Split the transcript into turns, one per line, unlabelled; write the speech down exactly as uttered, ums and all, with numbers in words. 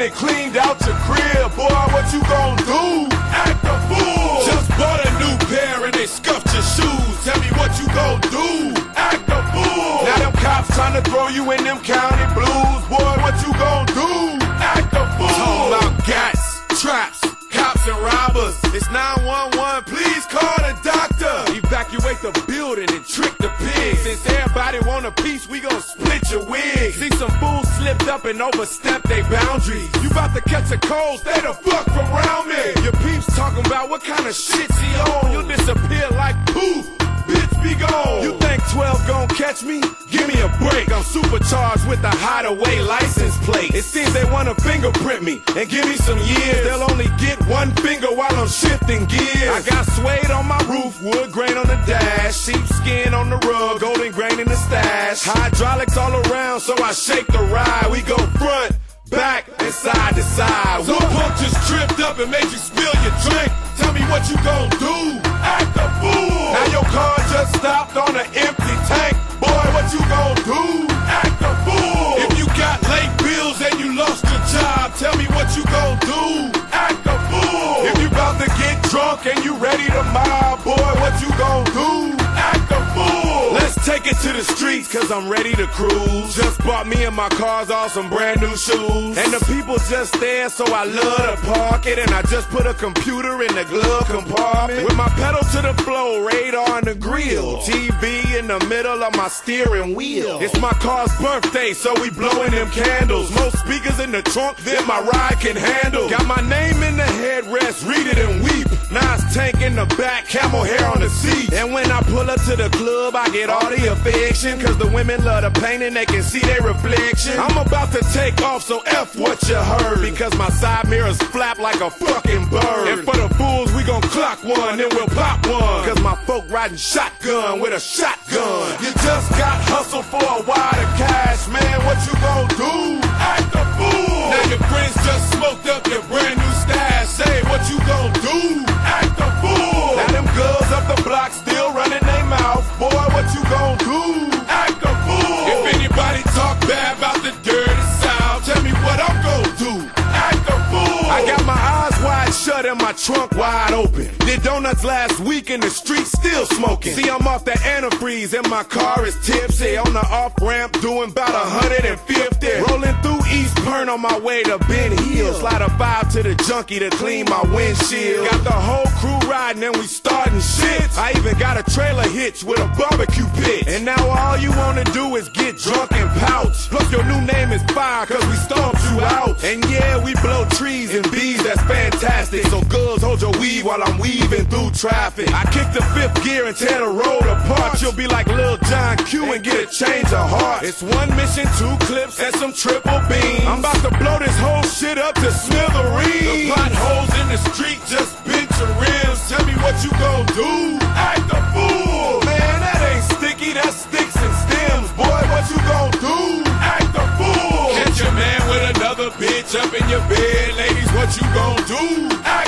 ain't cleaned out your crib, boy, what you gon' do? Act a fool. Just bought a new pair and they scuffed your shoes. Tell me what you gon' do? Act a fool. Now them cops tryna throw you in them county blues, boy, what you gon' do? Act a fool. Talking about gats, traps, cops and robbers. It's nine one one, please call the doctor. Evacuate the building and trick the pigs. Since everybody want a piece, we gon' split your wig. See some fools slipped up and overstepped their boundaries. You about to catch a cold, stay the fuck from around me. Your peeps talking about what kind of shit's he on. You'll disappear like poof, bitch be gone. You think twelve gon' catch me? Give me a break. I'm supercharged with a hideaway license plate. It seems they wanna fingerprint me and give me some years. They'll only get one finger while I'm shifting gears. I got suede on my roof, wood grain on the dash, sheepskin on the rug, golden grain in the stash. Hydraulics all around, so I shake the ride. We go front, back, and side to side. Some punk just tripped up and made you spill your drink. Tell me what you gon' do? Act a fool. Now your car just stopped on an empty tank. Boy, what you gon' do? Act a fool. If you got late bills and you lost your job, tell me what you gon' do? Act a fool. If you about to get drunk and you ready to mob, boy, what you gon' do? Act a fool. Let's take it to the streets, cause I'm ready to cruise. Just bought me and my cars all some brand new shoes. And the people just there, so I love to park it. And I just put a computer in the glove compartment. With my pedal to the floor, radar on the grill, T V in the middle of my steering wheel. It's my car's birthday, so we blowing them candles. Most speakers in the trunk than my ride can handle. Got my name in the headrest, read it and weep. Nice tank in the back, camel hair on the seat. And when I pull up to the club, I get all the affection, cause the women love the paint and they can see their reflection. I'm about to take off, so F what you heard, because my side mirrors flap like a fucking bird. And for the fools, we gon' clock one, then we'll pop one, cause my folk riding shotgun with a shotgun. You just got hustled for a wad of cash, man, what you gon' do? Act a fool. Now your friends just smoked up your brand new stash. Say what you gon' do? Act a fool. Now them girls up the block still running their mouth. Boy, what you gon' do? Act a fool. If anybody talk bad about the dirty South, tell me what I'm gon' do. Act a fool. I got my eyes wide shut and my trunk wide open. Did donuts last week in the street, still smoking. See, I'm off that antifreeze and my car is tipsy. On the off-ramp doing about one hundred fifty. Rolling through East Pern on my way to Ben Hill. Slide a five to the junkie to clean my windshield. Got the whole crew riding and we starting shit. I even got a trailer hitch with a barbecue pit. And now all you wanna do is get drunk and pouch. Plus your new name is fire cause we stomped you out. And yeah, we blow trees and bees, that's fantastic. So girls, hold your weed while I'm weaving through traffic. I kick the fifth gear and tear the road apart. You'll be like Lil John Q and get a change of heart. It's one mission, two clips, and some triple beams. I'm about to blow this whole shit up to smithereens. The potholes in the street just bent your rims. Tell me what you gon' do? Act a fool. Man, that ain't sticky, that's sticks and stems. Boy, what you gon' do? Act a fool. Catch your man with another bitch up in your bed. Ladies, what you gon' do? Act